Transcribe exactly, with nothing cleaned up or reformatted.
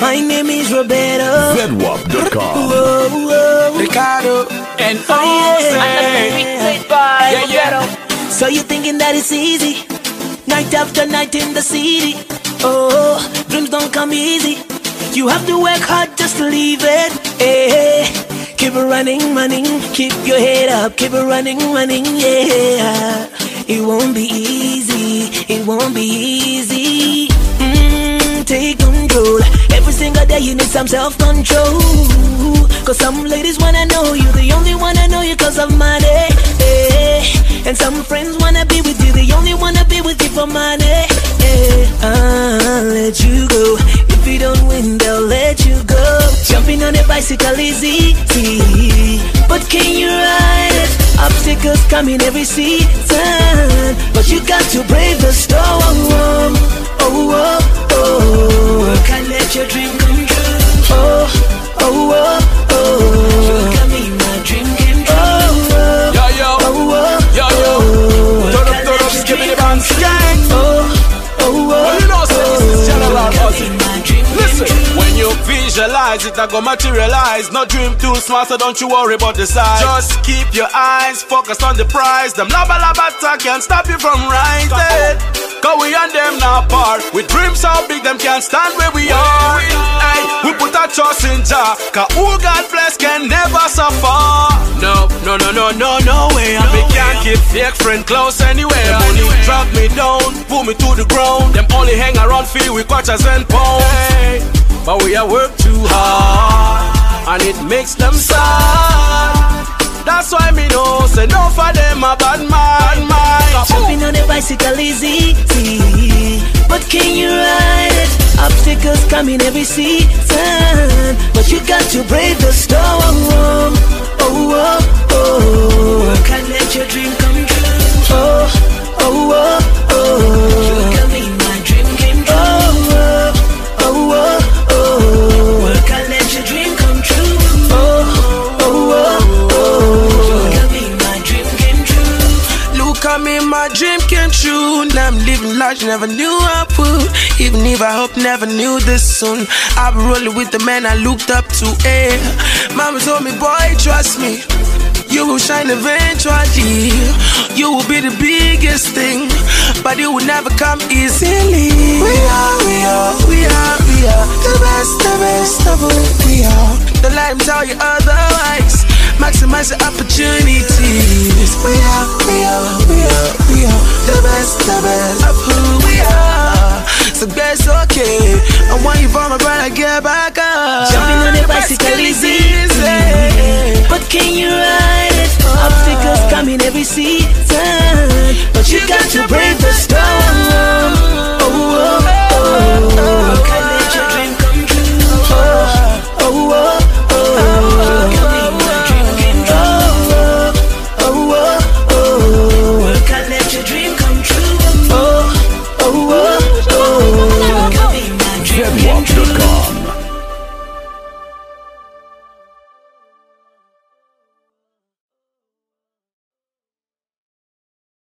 My name is Roberto. Zedwap dot com. Whoa, whoa. Ricardo and Oh, yeah. yeah, yeah. So you're thinking that it's easy, night after night in the city. Oh, dreams don't come easy. You have to work hard just to leave it. Hey, keep it running, running. Keep your head up, keep it running, running. Yeah, it won't be easy, it won't be easy. Mm, take control. Every single day you need some self-control. Cause some ladies wanna know you, the only one I know you cause of money. Hey, and some friends wanna be with you, they only wanna be with you for money. Hey, I'll let you go. If you don't win, they'll let you go. Jumping on a bicycle is easy, but can you ride it? Obstacles come in every season, but you got to brave the storm. Oh, oh, oh. Work and let your dream come true. Oh, oh, oh, oh. Look at me, my dream came true. Oh, oh, Yo, yo, oh, oh, yo, yo. oh. Turn Work up, and turn let up, your give me the dream come band true. gang. Oh, oh, oh, Well, you know, say this is general oh. Look at me, buzzing. my dream came Listen, true. when you visualize it, I go materialize. No dream too small, so don't you worry about the size. Just keep your eyes focused on the prize. Them laba laba talk can't stop you from rising. Cause we and them now part. With dreams so big, them can't stand where we are. Hey, we put our trust in Jah. Cause who God bless can never suffer. No, no, no, no, no, no way. No we can't keep fake friend close anywhere. Them only drag me down, pull me to the ground. Them only hang around feel with quarters and pounds. Hey, but we have worked too hard, and it makes them sad. That's why me know, say no for them a bad man, man. Jumping on a bicycle is easy, but can you ride it? Obstacles come in every season, but you got to brave the storm. Oh, oh, oh. Work and let your dream come true. Oh, oh, oh, oh. Look at me, my dream came true. Oh, oh, oh, oh. Work and let your dream come true. Oh, oh, oh, oh. Look at me, my dream came true. Look at me, my dream came true. Now I'm living large, never knew I would. Even if I hope never knew this soon. I've been rolling with the man I looked up to. Eh. Mama told me, boy, trust me, you will shine eventually. You will be the biggest thing, but it will never come easily. We are, we are, we are, we are the best, the best of who we are. Don't let them tell you otherwise. Maximize the opportunities. We are, we are, we are, we are the best, the best of who we are. So that's okay. I want you for my brother, get back up. Jumping on a bicycle is easy, but can you ride it? Obstacles come in every season, but you got to brave the storm.